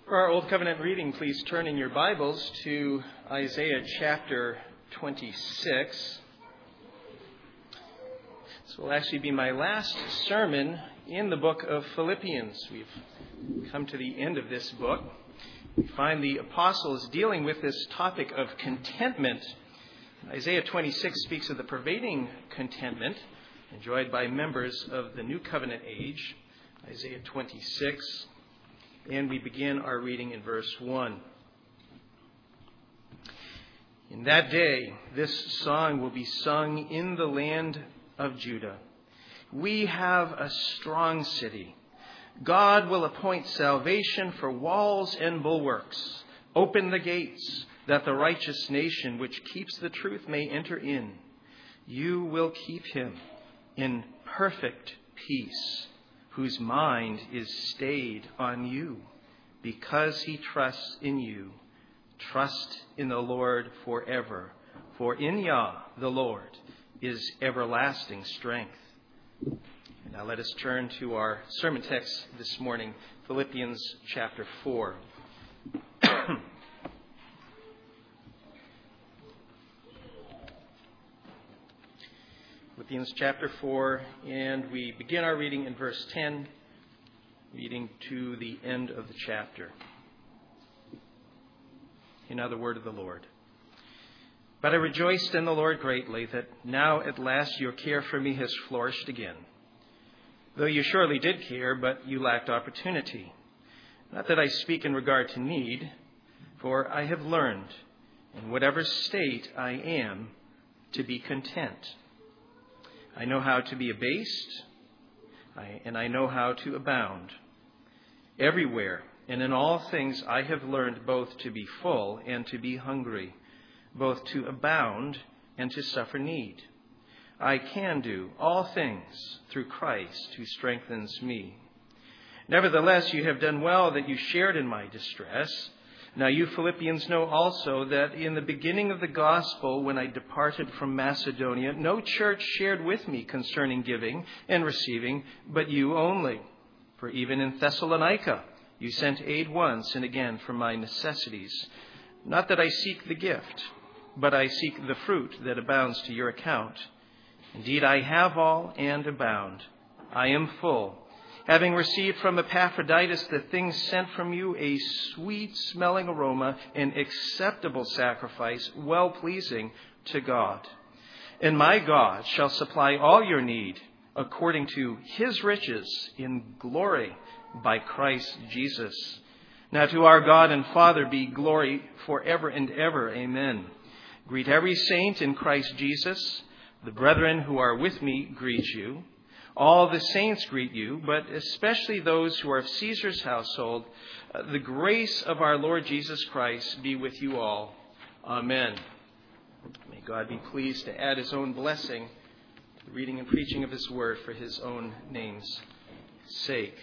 For our Old Covenant reading, please turn in your Bibles to Isaiah chapter 26. This will actually be my last sermon in the book of Philippians. We've come to the end of this book. We find the apostles dealing with this topic of contentment. Isaiah 26 speaks of the pervading contentment enjoyed by members of the New Covenant age. Isaiah 26. And we begin our reading in verse 1. In that day, this song will be sung in the land of Judah. We have a strong city. God will appoint salvation for walls and bulwarks. Open the gates, that the righteous nation which keeps the truth may enter in. You will keep him in perfect peace, whose mind is stayed on you, because he trusts in you. Trust in the Lord forever, for in Yah, the Lord, is everlasting strength. And now let us turn to our sermon text this morning, Philippians chapter 4. Philippians chapter 4, and we begin our reading in verse 10, reading to the end of the chapter. Now the word of the Lord. But I rejoiced in the Lord greatly that now at last your care for me has flourished again. Though you surely did care, but you lacked opportunity. Not that I speak in regard to need, for I have learned, in whatever state I am, to be content. I know how to be abased, and I know how to abound. Everywhere and in all things I have learned both to be full and to be hungry, both to abound and to suffer need. I can do all things through Christ who strengthens me. Nevertheless, you have done well that you shared in my distress. Now you Philippians know also that in the beginning of the gospel, when I departed from Macedonia, no church shared with me concerning giving and receiving, but you only. For even in Thessalonica, you sent aid once and again for my necessities. Not that I seek the gift, but I seek the fruit that abounds to your account. Indeed, I have all and abound. I am full, having received from Epaphroditus the things sent from you, a sweet-smelling aroma, an acceptable sacrifice, well-pleasing to God. And my God shall supply all your need according to his riches in glory by Christ Jesus. Now to our God and Father be glory forever and ever. Amen. Greet every saint in Christ Jesus. The brethren who are with me greet you. All the saints greet you, but especially those who are of Caesar's household. The grace of our Lord Jesus Christ be with you all. Amen. May God be pleased to add his own blessing to the reading and preaching of his word for his own name's sake.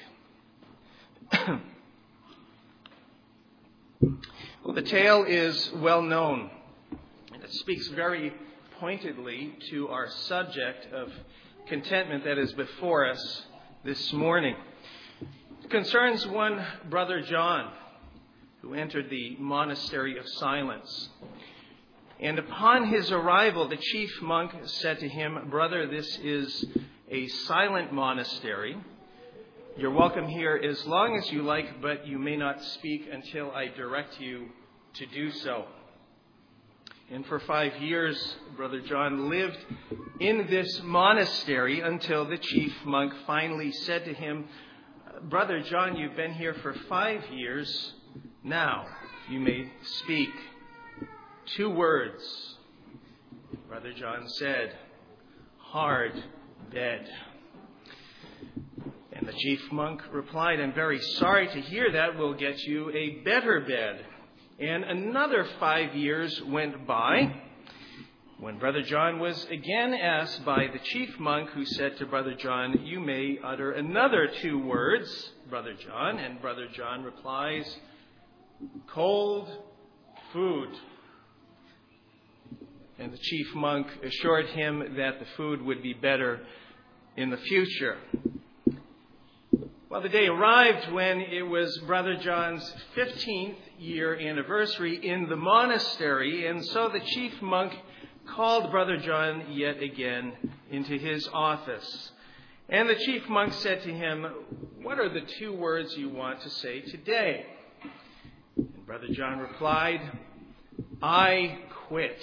Well, the tale is well known, and it speaks very pointedly to our subject of contentment that is before us this morning. It concerns one Brother John, who entered the monastery of silence. And upon his arrival, the chief monk said to him, "Brother, this is a silent monastery. You're welcome here as long as you like, but you may not speak until I direct you to do so." And for 5 years, Brother John lived in this monastery until the chief monk finally said to him, "Brother John, you've been here for 5 years. Now you may speak." 2 words. Brother John said, "Hard bed." And the chief monk replied, "I'm very sorry to hear that. We'll get you a better bed." And another 5 years went by when Brother John was again asked by the chief monk, who said to Brother John, "You may utter another 2 words, Brother John." And Brother John replies, "Cold food." And the chief monk assured him that the food would be better in the future. Well, the day arrived when it was Brother John's 15th year anniversary in the monastery, and so the chief monk called Brother John yet again into his office. And the chief monk said to him, "What are the 2 words you want to say today?" And Brother John replied, "I quit."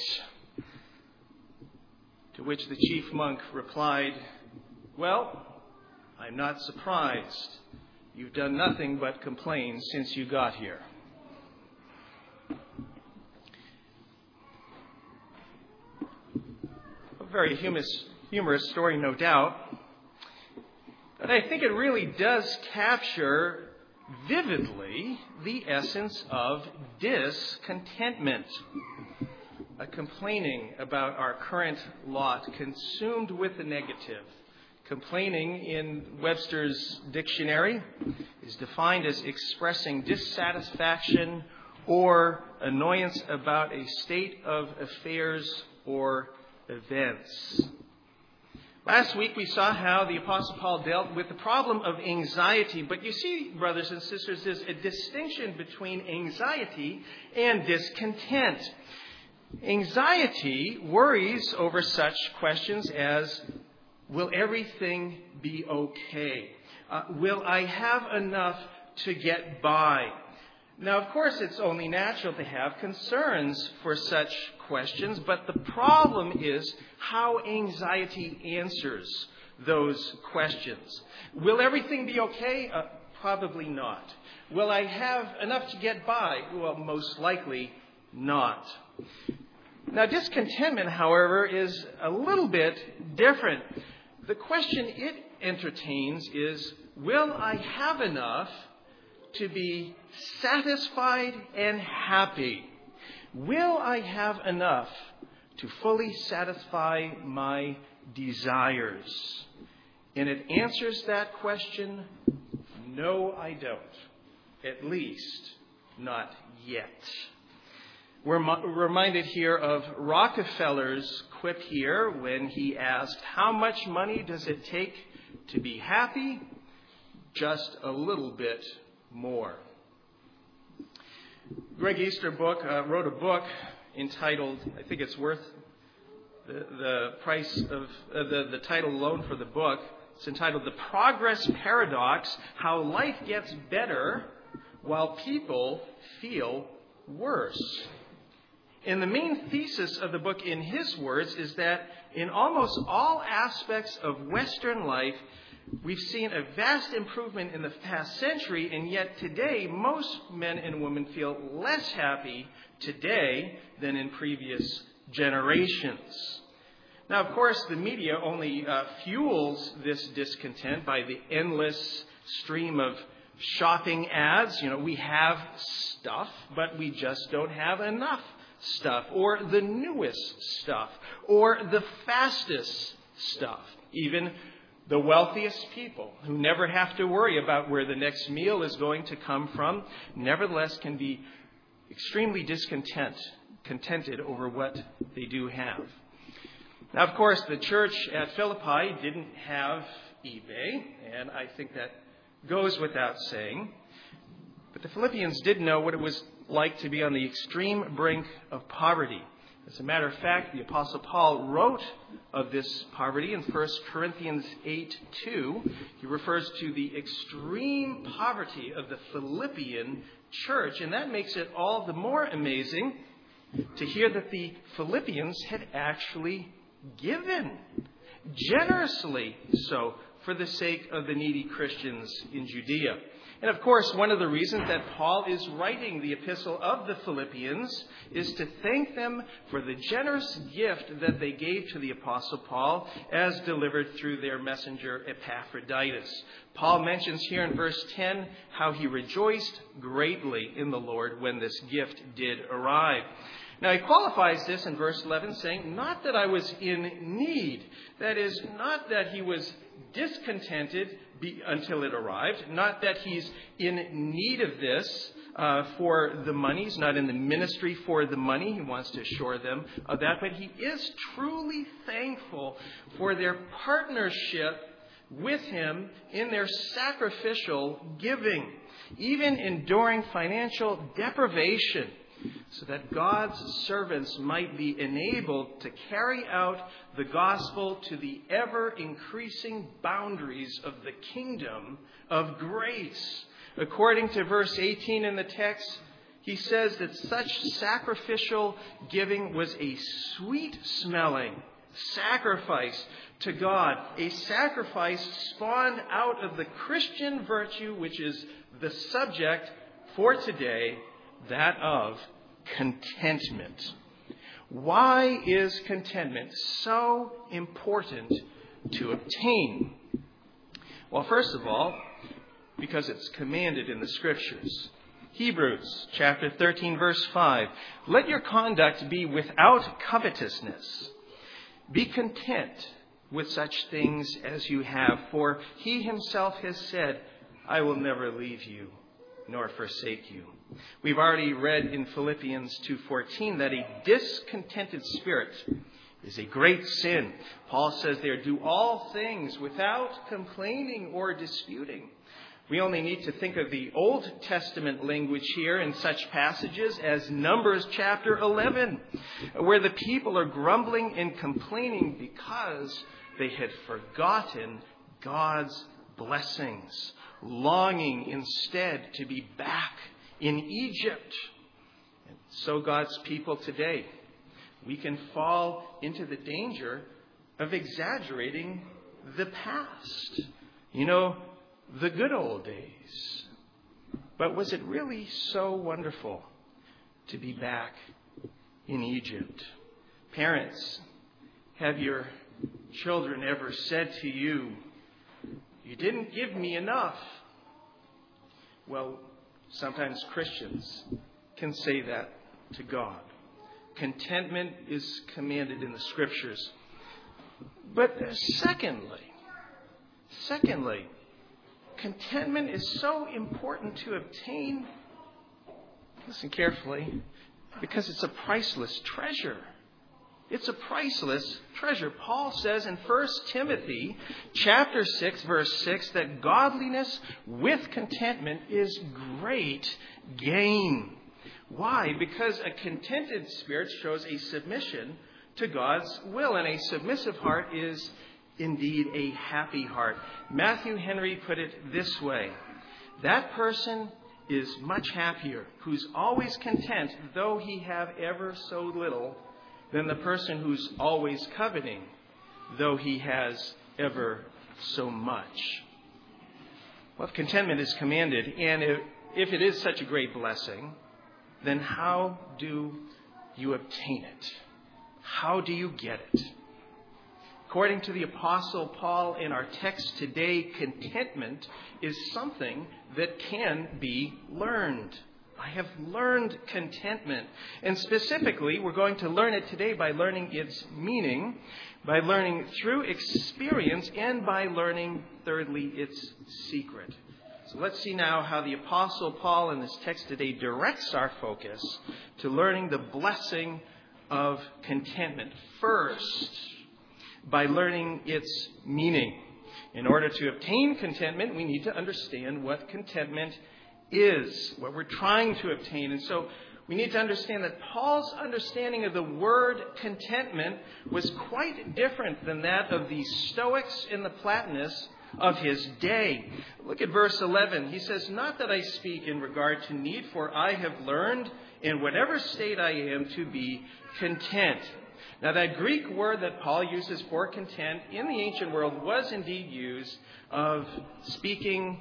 To which the chief monk replied, "Well, I'm not surprised. You've done nothing but complain since you got here." A very humorous story, no doubt. But I think it really does capture vividly the essence of discontentment. A complaining about our current lot, consumed with the negative. Complaining in Webster's dictionary is defined as expressing dissatisfaction or annoyance about a state of affairs or events. Last week we saw how the Apostle Paul dealt with the problem of anxiety. But you see, brothers and sisters, there's a distinction between anxiety and discontent. Anxiety worries over such questions as, will everything be okay? Will I have enough to get by? Now, of course, it's only natural to have concerns for such questions, but the problem is how anxiety answers those questions. Will everything be okay? Probably not. Will I have enough to get by? Well, most likely not. Now, discontentment, however, is a little bit different. The question it entertains is, will I have enough to be satisfied and happy? Will I have enough to fully satisfy my desires? And it answers that question, no, I don't. At least, not yet. We're reminded here of Rockefeller's quip here when he asked, how much money does it take to be happy? Just a little bit more. Greg Easterbrook wrote a book entitled, I think it's worth the price of the title alone for the book. It's entitled The Progress Paradox, How Life Gets Better While People Feel Worse. And the main thesis of the book, in his words, is that in almost all aspects of Western life, we've seen a vast improvement in the past century, and yet today, most men and women feel less happy today than in previous generations. Now, of course, the media only fuels this discontent by the endless stream of shopping ads. You know, we have stuff, but we just don't have enough stuff, or the newest stuff, or the fastest stuff. Even the wealthiest people, who never have to worry about where the next meal is going to come from, nevertheless can be extremely discontented over what they do have. Now, of course, the church at Philippi didn't have eBay, and I think that goes without saying. But the Philippians did know what it was like to be on the extreme brink of poverty. As a matter of fact, the Apostle Paul wrote of this poverty in 1 Corinthians 8:2. He refers to the extreme poverty of the Philippian church, and that makes it all the more amazing to hear that the Philippians had actually given, generously so, for the sake of the needy Christians in Judea. And of course, one of the reasons that Paul is writing the epistle of the Philippians is to thank them for the generous gift that they gave to the Apostle Paul as delivered through their messenger Epaphroditus. Paul mentions here in verse 10 how he rejoiced greatly in the Lord when this gift did arrive. Now, he qualifies this in verse 11, saying, not that I was in need. That is, not that he was discontented until it arrived. Not that he's in need of this for the money. He's not in the ministry for the money. He wants to assure them of that. But he is truly thankful for their partnership with him in their sacrificial giving, even enduring financial deprivation, so that God's servants might be enabled to carry out the gospel to the ever-increasing boundaries of the kingdom of grace. According to verse 18 in the text, he says that such sacrificial giving was a sweet-smelling sacrifice to God, a sacrifice spawned out of the Christian virtue, which is the subject for today, that of contentment. Why is contentment so important to obtain? Well, first of all, because it's commanded in the Scriptures. Hebrews chapter 13, verse 5. Let your conduct be without covetousness. Be content with such things as you have, for he himself has said, I will never leave you nor forsake you. We've already read in Philippians 2:14 that a discontented spirit is a great sin. Paul says there, do all things without complaining or disputing. We only need to think of the Old Testament language here in such passages as Numbers chapter 11, where the people are grumbling and complaining because they had forgotten God's blessings, longing instead to be back in Egypt. And so God's people today, we can fall into the danger of exaggerating the past. The good old days. But was it really so wonderful to be back in Egypt? Parents, have your children ever said to you, you didn't give me enough? Well, sometimes Christians can say that to God. Contentment is commanded in the Scriptures. But secondly, contentment is so important to obtain, listen carefully, because it's a priceless treasure. It's a priceless treasure. Paul says in 1 Timothy chapter 6, verse 6, that godliness with contentment is great gain. Why? Because a contented spirit shows a submission to God's will, and a submissive heart is indeed a happy heart. Matthew Henry put it this way: that person is much happier who's always content, though he have ever so little, than the person who's always coveting, though he has ever so much. Well, if contentment is commanded, and if it is such a great blessing, then how do you obtain it? How do you get it? According to the Apostle Paul in our text today, contentment is something that can be learned. I have learned contentment. And specifically, we're going to learn it today by learning its meaning, by learning through experience, and by learning, thirdly, its secret. So let's see now how the Apostle Paul in this text today directs our focus to learning the blessing of contentment. First, by learning its meaning. In order to obtain contentment, we need to understand what contentment is, what we're trying to obtain. And so we need to understand that Paul's understanding of the word contentment was quite different than that of the Stoics and the Platonists of his day. Look at verse 11. He says, not that I speak in regard to need, for I have learned in whatever state I am to be content. Now, that Greek word that Paul uses for content in the ancient world was indeed used of speaking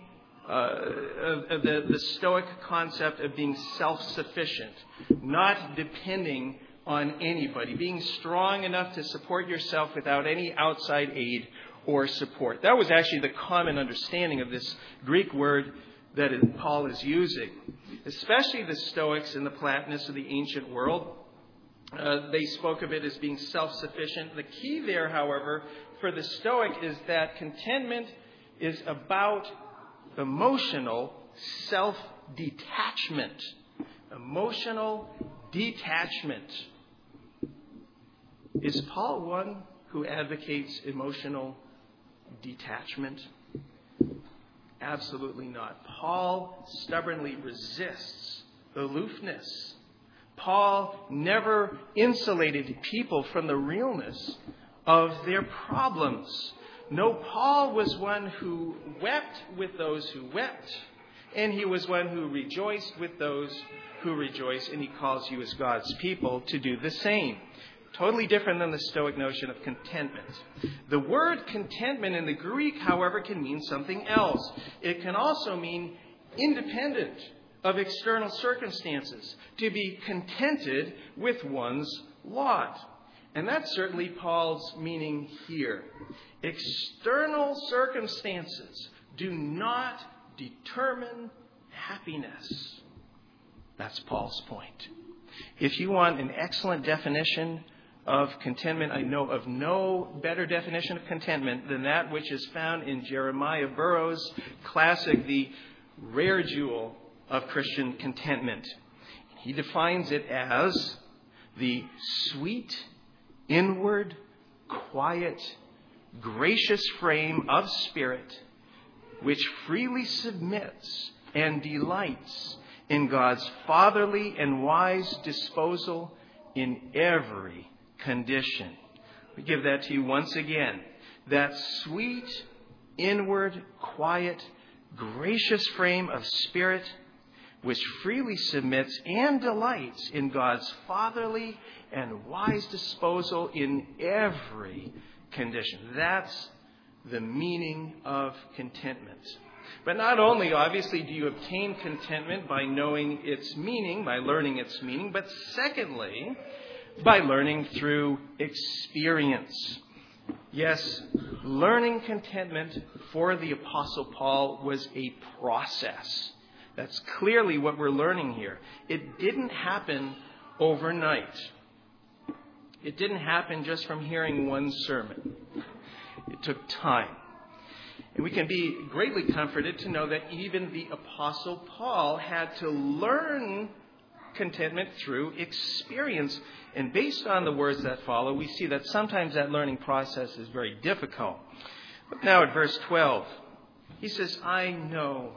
of the Stoic concept of being self-sufficient, not depending on anybody, being strong enough to support yourself without any outside aid or support. That was actually the common understanding of this Greek word that Paul is using, especially the Stoics and the Platonists of the ancient world. They spoke of it as being self-sufficient. The key there, however, for the Stoic is that contentment is about emotional self-detachment. Emotional detachment. Is Paul one who advocates emotional detachment? Absolutely not. Paul stubbornly resists aloofness. Paul never insulated people from the realness of their problems. No, Paul was one who wept with those who wept, and he was one who rejoiced with those who rejoice, and he calls you as God's people to do the same. Totally different than the Stoic notion of contentment. The word contentment in the Greek, however, can mean something else. It can also mean independent of external circumstances, to be contented with one's lot. And that's certainly Paul's meaning here. External circumstances do not determine happiness. That's Paul's point. If you want an excellent definition of contentment, I know of no better definition of contentment than that which is found in Jeremiah Burroughs' classic, The Rare Jewel of Christian Contentment. He defines it as the sweet, inward, quiet, gracious frame of spirit which freely submits and delights in God's fatherly and wise disposal in every condition. We give that to you once again. That sweet, inward, quiet, gracious frame of spirit which freely submits and delights in God's fatherly and wise disposal in every condition. That's the meaning of contentment. But not only, obviously, do you obtain contentment by knowing its meaning, by learning its meaning, but secondly, by learning through experience. Yes, learning contentment for the Apostle Paul was a process. That's clearly what we're learning here. It didn't happen overnight. It didn't happen just from hearing one sermon. It took time. And we can be greatly comforted to know that even the Apostle Paul had to learn contentment through experience. And based on the words that follow, we see that sometimes that learning process is very difficult. But now at verse 12, he says, I know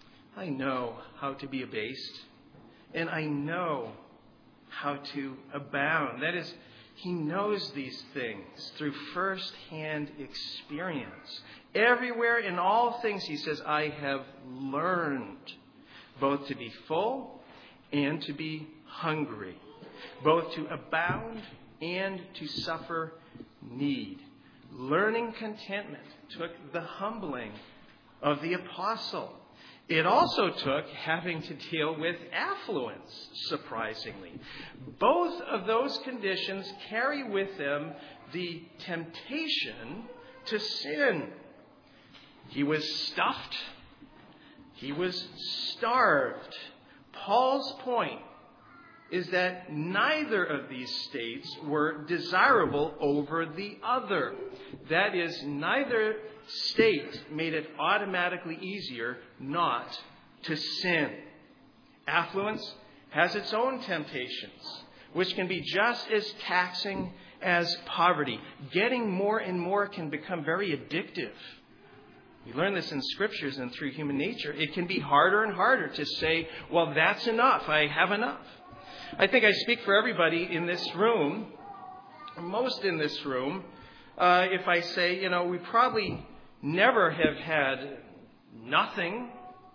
how to be abased, and I know how to abound. That is, he knows these things through first-hand experience. Everywhere in all things, he says, I have learned both to be full and to be hungry, both to abound and to suffer need. Learning contentment took the humbling of the apostle. It also took having to deal with affluence, surprisingly. Both of those conditions carry with them the temptation to sin. He was stuffed. He was starved. Paul's point is that neither of these states were desirable over the other. That is, neither state made it automatically easier not to sin. Affluence has its own temptations, which can be just as taxing as poverty. Getting more and more can become very addictive. We learn this in scriptures and through human nature. It can be harder and harder to say, well, that's enough. I have enough. I think I speak for everybody in this room, most in this room, if I say, we probably never have had nothing.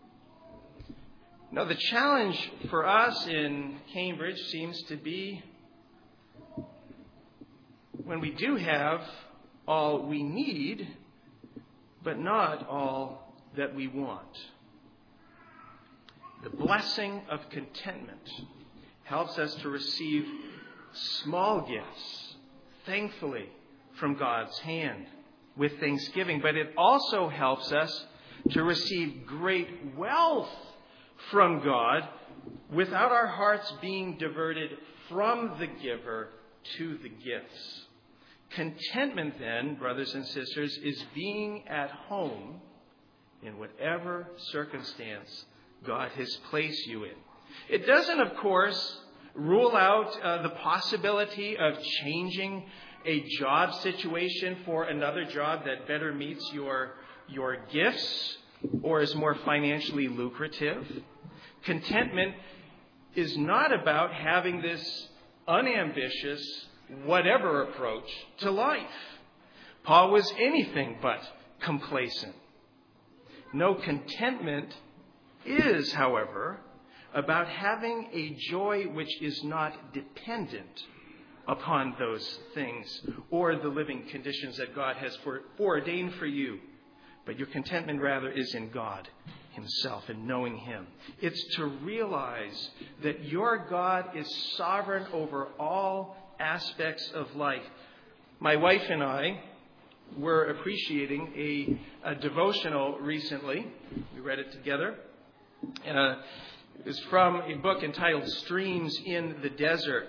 No, the challenge for us in Cambridge seems to be when we do have all we need, but not all that we want. The blessing of contentment helps us to receive small gifts, thankfully, from God's hand with thanksgiving. But it also helps us to receive great wealth from God without our hearts being diverted from the giver to the gifts. Contentment, then, brothers and sisters, is being at home in whatever circumstance God has placed you in. It doesn't, of course, rule out the possibility of changing a job situation for another job that better meets your gifts or is more financially lucrative. Contentment is not about having this unambitious, whatever approach to life. Paul was anything but complacent. No, contentment is, however, about having a joy which is not dependent upon those things or the living conditions that God has foreordained for you. But your contentment, rather, is in God Himself and knowing Him. It's to realize that your God is sovereign over all aspects of life. My wife and I were appreciating a devotional recently. We read it together. It was from a book entitled Streams in the Desert.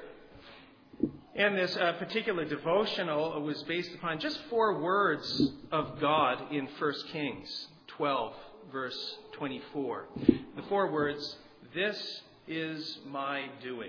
And this particular devotional was based upon just 4 words of God in 1 Kings 12, verse 24. The 4 words, "This is my doing."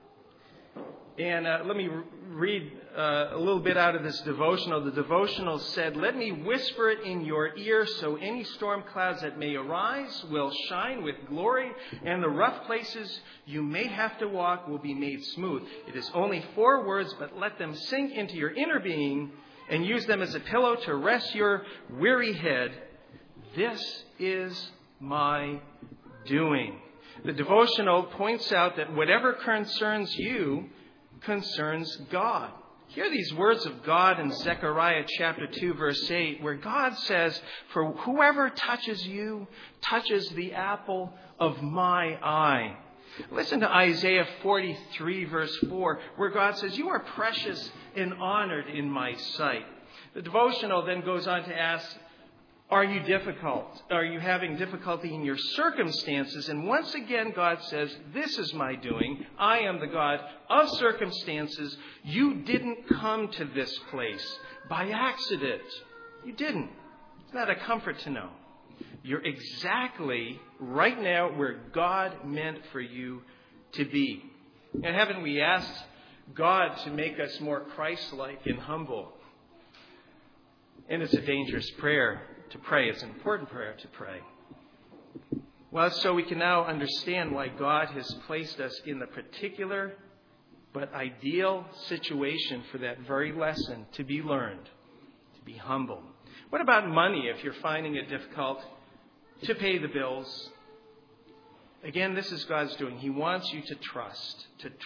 And let me read a little bit out of this devotional. The devotional said, "Let me whisper it in your ear so any storm clouds that may arise will shine with glory, and the rough places you may have to walk will be made smooth. It is only 4 words, but let them sink into your inner being and use them as a pillow to rest your weary head. This is my doing." The devotional points out that whatever concerns you concerns God. Hear these words of God in Zechariah chapter 2, verse 8, where God says, "For whoever touches you touches the apple of my eye." Listen to Isaiah 43, verse 4, where God says, "You are precious and honored in my sight." The devotional then goes on to ask, are you difficult? Are you having difficulty in your circumstances? And once again, God says, "This is my doing. I am the God of circumstances." You didn't come to this place by accident. You didn't. It's not a comfort to know. You're exactly right now where God meant for you to be. And haven't we asked God to make us more Christ-like and humble? And it's a dangerous prayer to pray. It's an important prayer to pray. Well, so we can now understand why God has placed us in the particular but ideal situation for that very lesson to be learned, to be humble. What about money if you're finding it difficult to pay the bills? Again, this is God's doing. He wants you to trust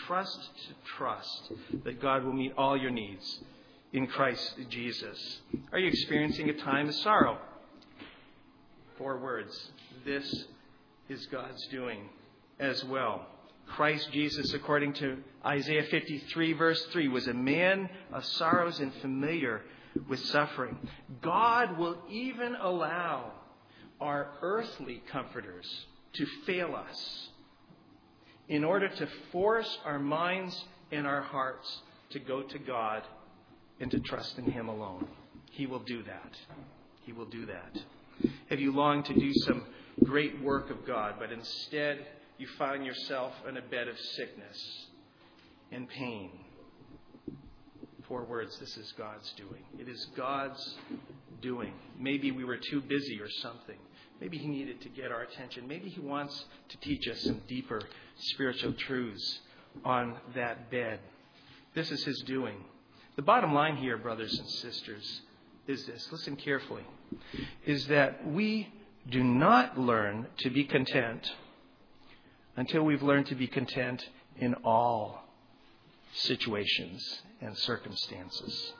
that God will meet all your needs in Christ Jesus. Are you experiencing a time of sorrow? 4 words. This is God's doing as well. Christ Jesus, according to Isaiah 53, verse 3, was a man of sorrows and familiar with suffering. God will even allow our earthly comforters to fail us in order to force our minds and our hearts to go to God and to trust in Him alone. He will do that. He will do that. Have you longed to do some great work of God, but instead you find yourself in a bed of sickness and pain? 4 words, this is God's doing. It is God's doing. Maybe we were too busy or something. Maybe He needed to get our attention. Maybe He wants to teach us some deeper spiritual truths on that bed. This is His doing. The bottom line here, brothers and sisters, is this. Listen carefully. Is that we do not learn to be content until we've learned to be content in all situations and circumstances.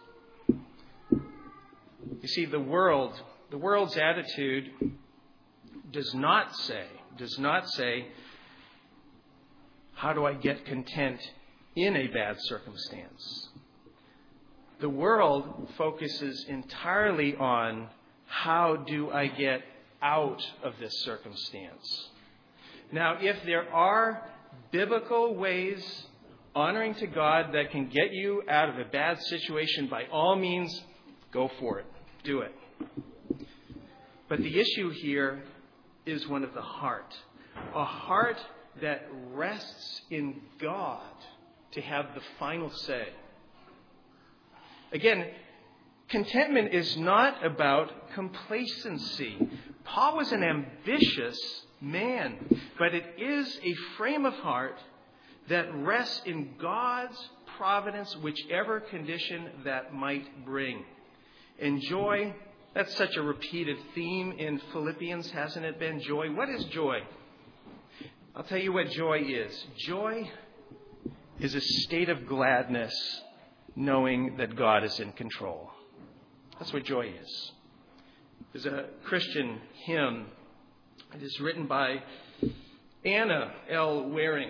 You see, the world's attitude does not say, how do I get content in a bad circumstance? The world focuses entirely on how do I get out of this circumstance. Now, if there are biblical ways honoring to God that can get you out of a bad situation, by all means, go for it. Do it. But the issue here is one of the heart. A heart that rests in God to have the final say. Again, contentment is not about complacency. Paul was an ambitious man, but it is a frame of heart that rests in God's providence, whichever condition that might bring. And joy, that's such a repeated theme in Philippians, hasn't it been? Joy. What is joy? I'll tell you what joy is. Joy is a state of gladness, knowing that God is in control. That's what joy is. There's a Christian hymn. It is written by Anna L. Waring.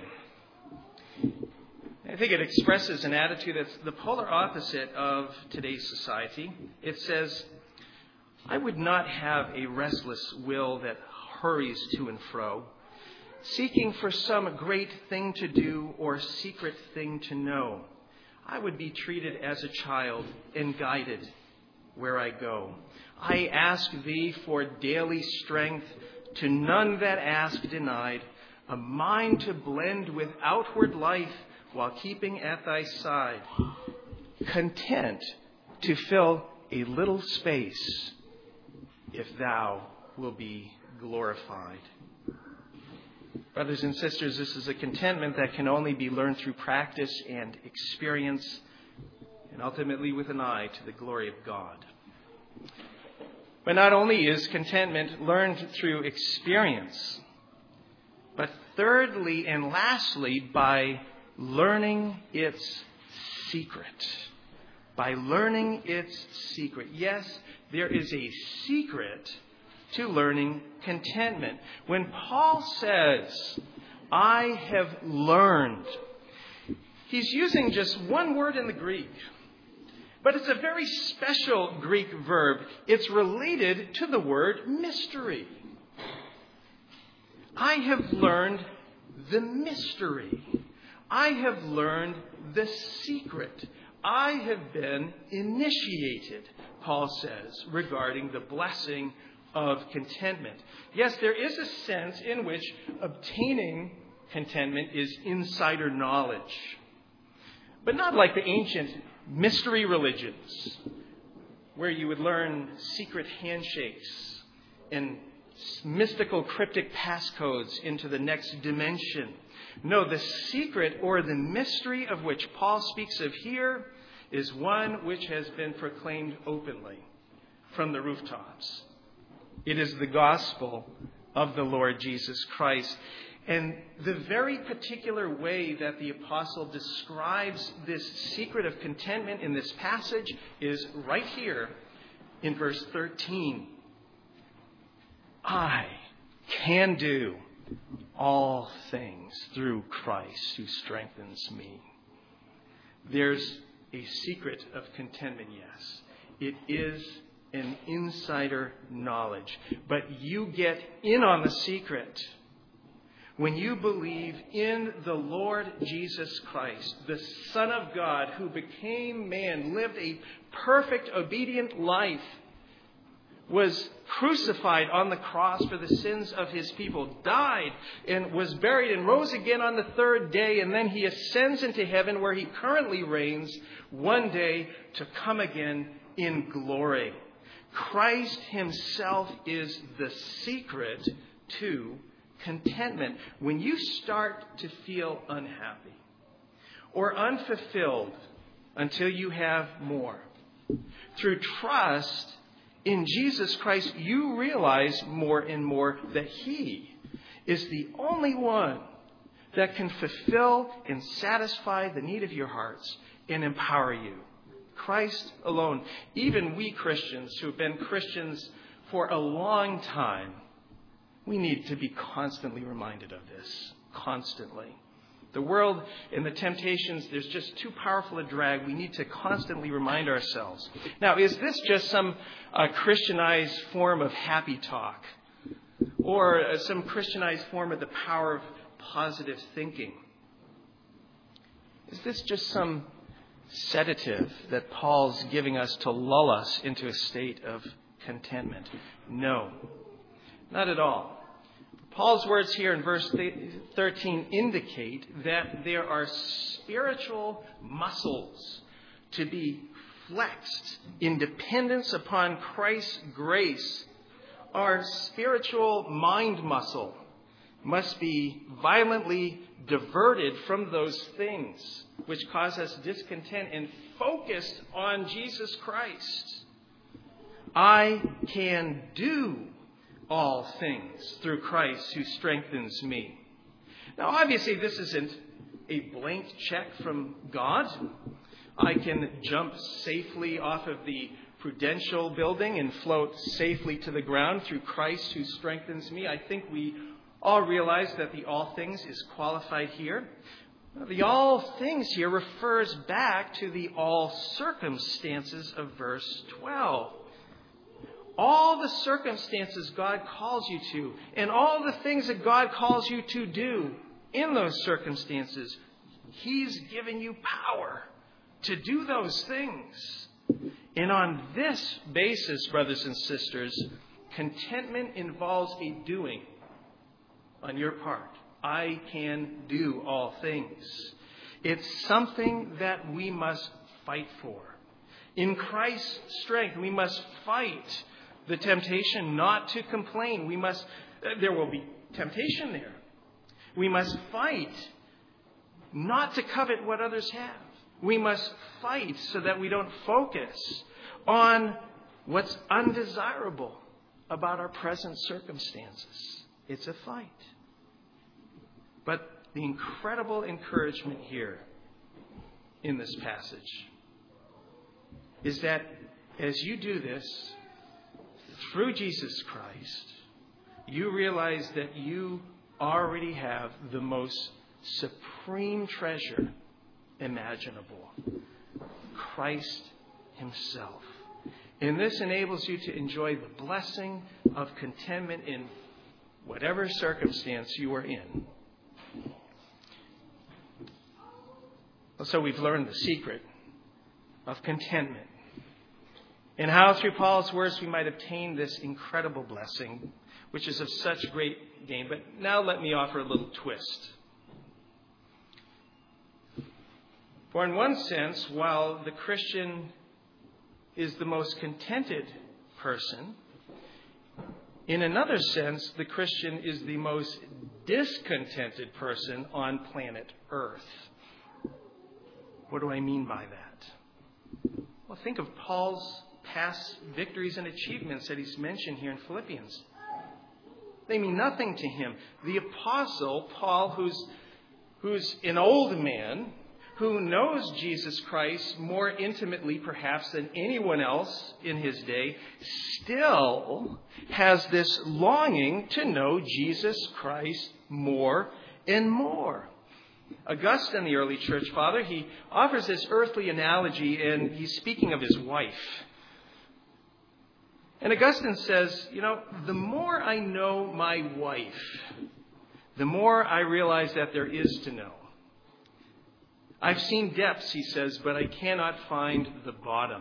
I think it expresses an attitude that's the polar opposite of today's society. It says, I would not have a restless will that hurries to and fro, seeking for some great thing to do or secret thing to know. I would be treated as a child and guided where I go. I ask thee for daily strength, to none that ask denied, a mind to blend with outward life while keeping at thy side, content to fill a little space if thou will be glorified. Brothers and sisters, this is a contentment that can only be learned through practice and experience, and ultimately with an eye to the glory of God. But not only is contentment learned through experience, but thirdly and lastly, by learning its secret. By learning its secret. Yes, there is a secret to learning contentment. When Paul says, I have learned, he's using just one word in the Greek. But it's a very special Greek verb. It's related to the word mystery. I have learned the mystery. I have learned the secret. I have been initiated, Paul says, regarding the blessing of contentment. Yes, there is a sense in which obtaining contentment is insider knowledge. But not like the ancient mystery religions, where you would learn secret handshakes and mystical cryptic passcodes into the next dimension. No, the secret or the mystery of which Paul speaks of here is one which has been proclaimed openly from the rooftops. It is the gospel of the Lord Jesus Christ. And the very particular way that the apostle describes this secret of contentment in this passage is right here in verse 13. I can do all things through Christ who strengthens me. There's a secret of contentment, yes. It is an insider knowledge. But you get in on the secret when you believe in the Lord Jesus Christ, the Son of God, who became man, lived a perfect, obedient life, was crucified on the cross for the sins of his people, died and was buried and rose again on the third day, and then he ascends into heaven where he currently reigns, one day to come again in glory. Christ himself is the secret to contentment. When you start to feel unhappy or unfulfilled until you have more, through trust in Jesus Christ, you realize more and more that he is the only one that can fulfill and satisfy the need of your hearts and empower you. Christ alone. Even we Christians who have been Christians for a long time, we need to be constantly reminded of this. Constantly. The world and the temptations, there's just too powerful a drag. We need to constantly remind ourselves. Now, is this just some Christianized form of happy talk? Or some Christianized form of the power of positive thinking? Is this just some sedative that Paul's giving us to lull us into a state of contentment? No, not at all. Paul's words here in verse 13 indicate that there are spiritual muscles to be flexed in dependence upon Christ's grace, our spiritual mind muscle must be violently diverted from those things which cause us discontent and focused on Jesus Christ. I can do all things through Christ who strengthens me. Now, obviously, this isn't a blank check from God. I can jump safely off of the Prudential building and float safely to the ground through Christ who strengthens me. I think we all realize that the all things is qualified here. The all things here refers back to the all circumstances of verse 12. All the circumstances God calls you to, and all the things that God calls you to do in those circumstances, He's given you power to do those things. And on this basis, brothers and sisters, contentment involves a doing on your part. I can do all things. It's something that we must fight for. In Christ's strength, we must fight the temptation not to complain. There will be temptation there. We must fight not to covet what others have. We must fight so that we don't focus on what's undesirable about our present circumstances. It's a fight. But the incredible encouragement here in this passage is that as you do this through Jesus Christ, you realize that you already have the most supreme treasure imaginable, Christ Himself. And this enables you to enjoy the blessing of contentment in whatever circumstance you are in. So we've learned the secret of contentment and how through Paul's words we might obtain this incredible blessing, which is of such great gain. But now let me offer a little twist. For in one sense, while the Christian is the most contented person, in another sense, the Christian is the most discontented person on planet Earth. What do I mean by that? Well, think of Paul's past victories and achievements that he's mentioned here in Philippians. They mean nothing to him. The apostle Paul, who's an old man, who knows Jesus Christ more intimately perhaps than anyone else in his day, still has this longing to know Jesus Christ more and more. Augustine, the early church father, he offers this earthly analogy, and he's speaking of his wife. And Augustine says, the more I know my wife, the more I realize that there is to know. I've seen depths, he says, but I cannot find the bottom.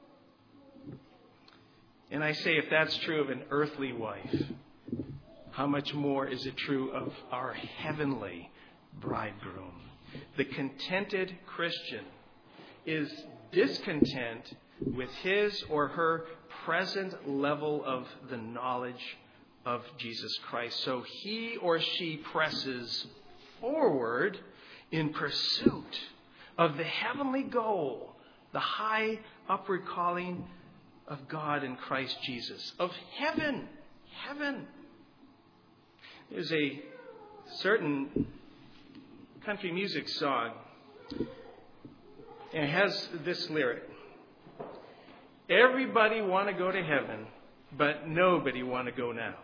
And I say, if that's true of an earthly wife, how much more is it true of our heavenly bridegroom? The contented Christian is discontent with his or her present level of the knowledge of Jesus Christ. So he or she presses forward in pursuit of the heavenly goal, the high upward calling of God in Christ Jesus, of heaven. Heaven. There's a certain country music song, and it has this lyric: everybody want to go to heaven, but nobody want to go now.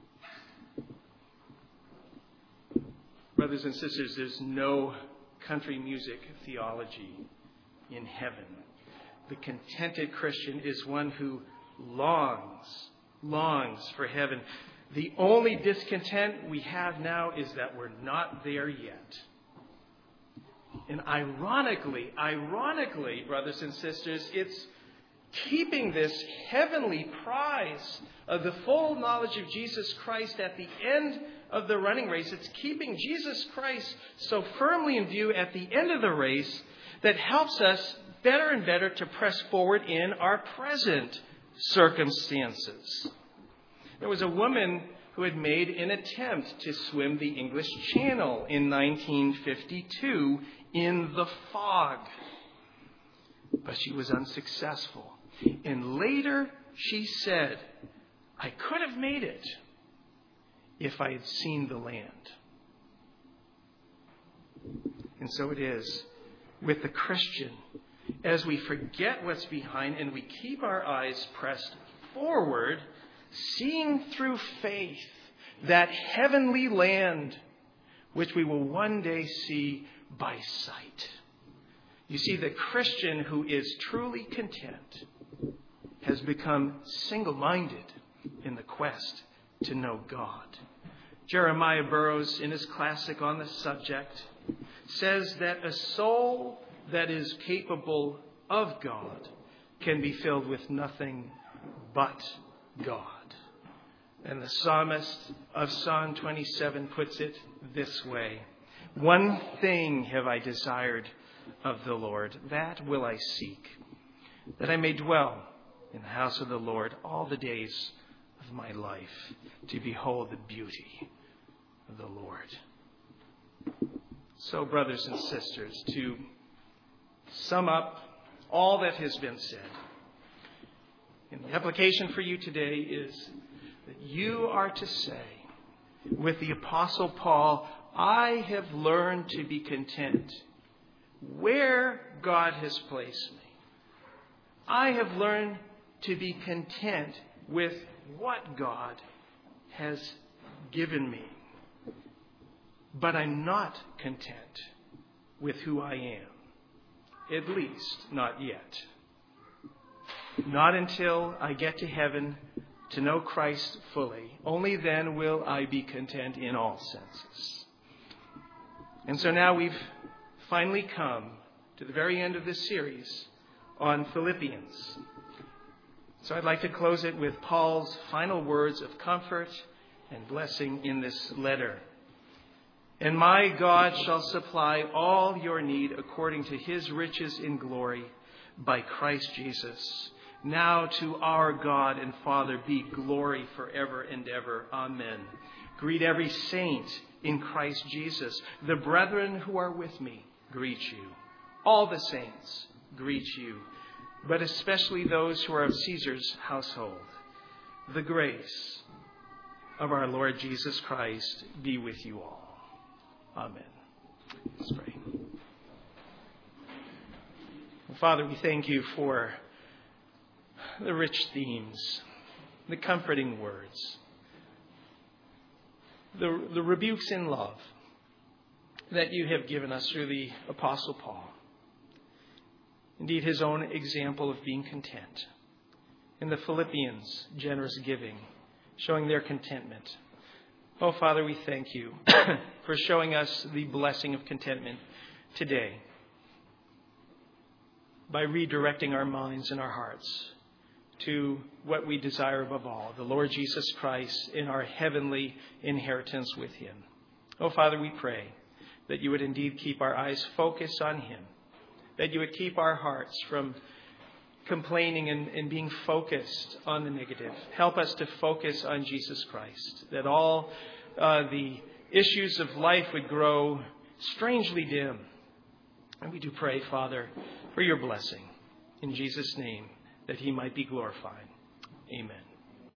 Brothers and sisters, there's no country music theology in heaven. The contented Christian is one who longs for heaven. The only discontent we have now is that we're not there yet. And ironically, brothers and sisters, it's keeping this heavenly prize of the full knowledge of Jesus Christ at the end of the running race. It's keeping Jesus Christ so firmly in view at the end of the race that helps us better and better to press forward in our present circumstances. There was a woman who had made an attempt to swim the English Channel in 1952 in the fog. But she was unsuccessful. And later she said, I could have made it if I had seen the land. And so it is with the Christian. As we forget what's behind and we keep our eyes pressed forward, seeing through faith that heavenly land which we will one day see by sight. You see, the Christian who is truly content has become single-minded in the quest to know God. Jeremiah Burroughs, in his classic on the subject, says that a soul that is capable of God can be filled with nothing but God. And the psalmist of Psalm 27 puts it this way: one thing have I desired of the Lord, that will I seek, that I may dwell in the house of the Lord all the days of my life, to behold the beauty of the Lord. So, brothers and sisters, to sum up all that has been said, and the application for you today is that you are to say with the Apostle Paul, I have learned to be content where God has placed me. I have learned to be content with what God has given me. But I'm not content with who I am. At least, not yet. Not until I get to heaven to know Christ fully. Only then will I be content in all senses. And so now we've finally come to the very end of this series on Philippians. So I'd like to close it with Paul's final words of comfort and blessing in this letter. And my God shall supply all your need according to his riches in glory by Christ Jesus. Now to our God and Father be glory forever and ever. Amen. Greet every saint in Christ Jesus. The brethren who are with me greet you. All the saints greet you, but especially those who are of Caesar's household. The grace of our Lord Jesus Christ be with you all. Amen. Let's pray. Father, we thank you for the rich themes, the comforting words, the rebukes in love that you have given us through the Apostle Paul. Indeed, his own example of being content. In the Philippians, generous giving, showing their contentment. Oh, Father, we thank you for showing us the blessing of contentment today by redirecting our minds and our hearts to what we desire above all, the Lord Jesus Christ in our heavenly inheritance with him. Oh, Father, we pray that you would indeed keep our eyes focused on him, that you would keep our hearts from complaining and being focused on the negative. Help us to focus on Jesus Christ, that all the issues of life would grow strangely dim. And we do pray, Father, for your blessing in Jesus' name, that he might be glorified. Amen.